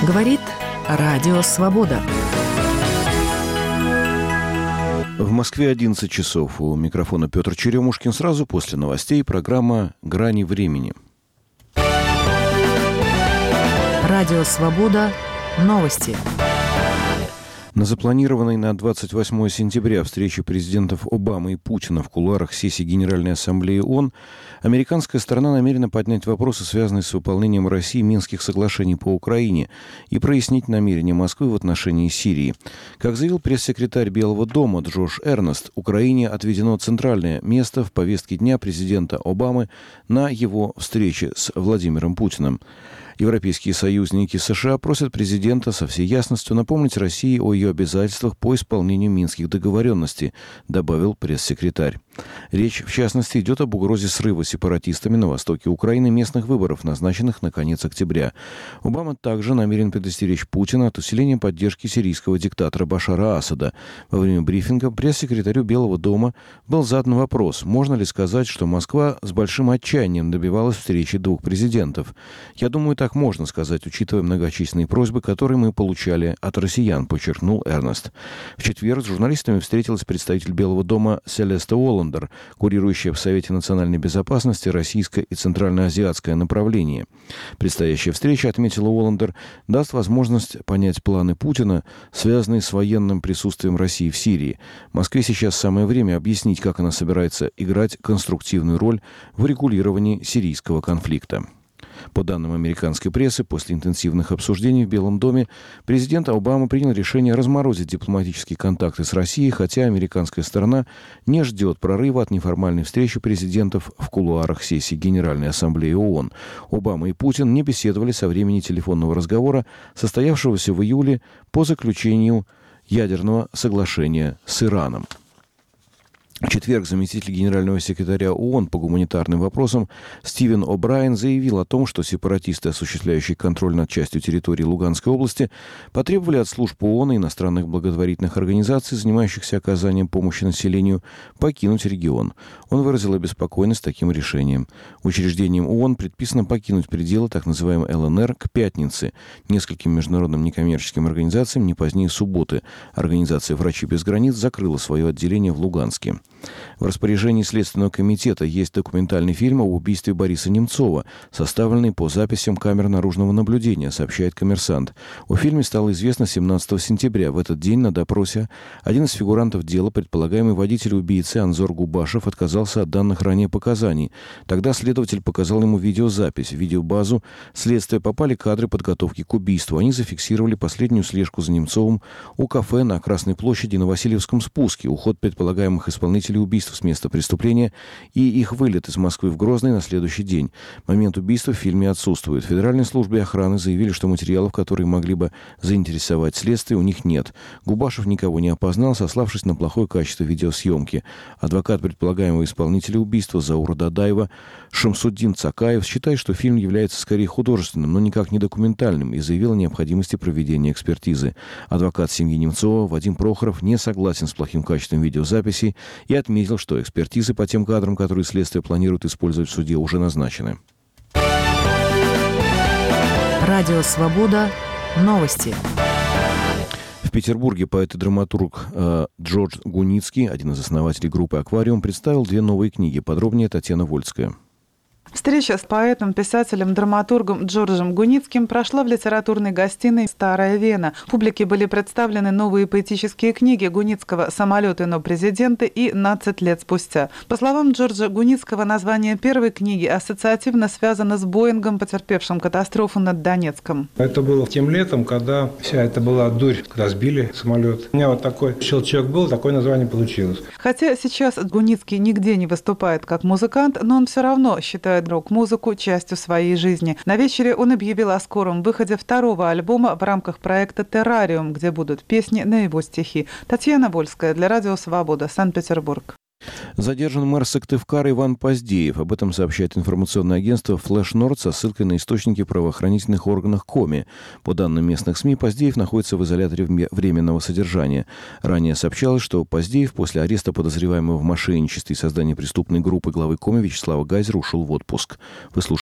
Говорит Радио Свобода. В Москве 11 часов. У микрофона Петр Черемушкин. Сразу после новостей программа «Грани времени». Радио Свобода. Новости. На запланированной на 28 сентября встрече президентов Обамы и Путина в кулуарах сессии Генеральной Ассамблеи ООН американская сторона намерена поднять вопросы, связанные с выполнением России Минских соглашений по Украине, и прояснить намерения Москвы в отношении Сирии. Как заявил пресс-секретарь Белого дома Джош Эрнест, Украине отведено центральное место в повестке дня президента Обамы на его встрече с Владимиром Путиным. Европейские союзники США просят президента со всей ясностью напомнить России о ее обязательствах по исполнению Минских договоренностей, добавил пресс-секретарь. Речь, в частности, идет об угрозе срыва сепаратистами на востоке Украины местных выборов, назначенных на конец октября. Обама также намерен предостеречь Путина от усиления поддержки сирийского диктатора Башара Асада. Во время брифинга пресс-секретарю Белого дома был задан вопрос, можно ли сказать, что Москва с большим отчаянием добивалась встречи двух президентов. «Я думаю, так можно сказать, учитывая многочисленные просьбы, которые мы получали от россиян», подчеркнул Эрнест. В четверг с журналистами встретилась представитель Белого дома Селеста Уоллендер, курирующая в Совете национальной безопасности российское и центральноазиатское направление. Предстоящая встреча, отметила Уоллендер, даст возможность понять планы Путина, связанные с военным присутствием России в Сирии. Москве сейчас самое время объяснить, как она собирается играть конструктивную роль в урегулировании сирийского конфликта. По данным американской прессы, после интенсивных обсуждений в Белом доме президент Обама принял решение разморозить дипломатические контакты с Россией, хотя американская сторона не ждет прорыва от неформальной встречи президентов в кулуарах сессии Генеральной Ассамблеи ООН. Обама и Путин не беседовали со времени телефонного разговора, состоявшегося в июле по заключению ядерного соглашения с Ираном. В четверг заместитель генерального секретаря ООН по гуманитарным вопросам Стивен О'Брайен заявил о том, что сепаратисты, осуществляющие контроль над частью территории Луганской области, потребовали от служб ООН и иностранных благотворительных организаций, занимающихся оказанием помощи населению, покинуть регион. Он выразил обеспокоенность таким решением. Учреждениям ООН предписано покинуть пределы так называемой ЛНР к пятнице. Нескольким международным некоммерческим организациям не позднее субботы. Организация «Врачи без границ» закрыла свое отделение в Луганске. В распоряжении Следственного комитета есть документальный фильм об убийстве Бориса Немцова, составленный по записям камер наружного наблюдения, сообщает «Коммерсант». О фильме стало известно 17 сентября. В этот день на допросе один из фигурантов дела, предполагаемый водитель убийцы Анзор Губашев, отказался от данных ранее показаний. Тогда следователь показал ему видеозапись. В видеобазу следствия попали кадры подготовки к убийству. Они зафиксировали последнюю слежку за Немцовым у кафе на Красной площади на Васильевском спуске, уход предполагаемых исполнителей убийств с места преступления и их вылет из Москвы в Грозный на следующий день. Момент убийства в фильме отсутствует. В Федеральной службе охраны заявили, что материалов, которые могли бы заинтересовать следствие, у них нет. Губашев никого не опознал, сославшись на плохое качество видеосъемки. Адвокат предполагаемого исполнителя убийства Заура Дадаева Шамсуддин Цакаев считает, что фильм является скорее художественным, но никак не документальным, и заявил о необходимости проведения экспертизы. Адвокат семьи Немцова Вадим Прохоров не согласен с плохим качеством видеозаписи и отметил, что экспертизы по тем кадрам, которые следствие планирует использовать в суде, уже назначены. Радио Свобода. Новости. В Петербурге поэт и драматург Джордж Гуницкий, один из основателей группы «Аквариум», представил 2 новые книги. Подробнее Татьяна Вольская. Встреча с поэтом, писателем, драматургом Джорджем Гуницким прошла в литературной гостиной «Старая Вена». Публике были представлены новые поэтические книги Гуницкого «Самолеты, но президенты» и «15 лет спустя». По словам Джорджа Гуницкого, название первой книги ассоциативно связано с Боингом, потерпевшим катастрофу над Донецком. Это было тем летом, когда вся это была дурь, когда сбили самолет. У меня вот такой щелчок был, такое название получилось. Хотя сейчас Гуницкий нигде не выступает как музыкант, но он все равно считает рок-музыку частью своей жизни. На вечере он объявил о скором выходе 2-го альбома в рамках проекта «Террариум», где будут песни на его стихи. Татьяна Вольская для Радио Свобода, Санкт-Петербург. Задержан мэр Сыктывкара Иван Поздеев. Об этом сообщает информационное агентство «Флэш Норд» со ссылкой на источники правоохранительных органов Коми. По данным местных СМИ, Поздеев находится в изоляторе временного содержания. Ранее сообщалось, что Поздеев после ареста подозреваемого в мошенничестве и создании преступной группы главы Коми Вячеслава Гайзера ушел в отпуск.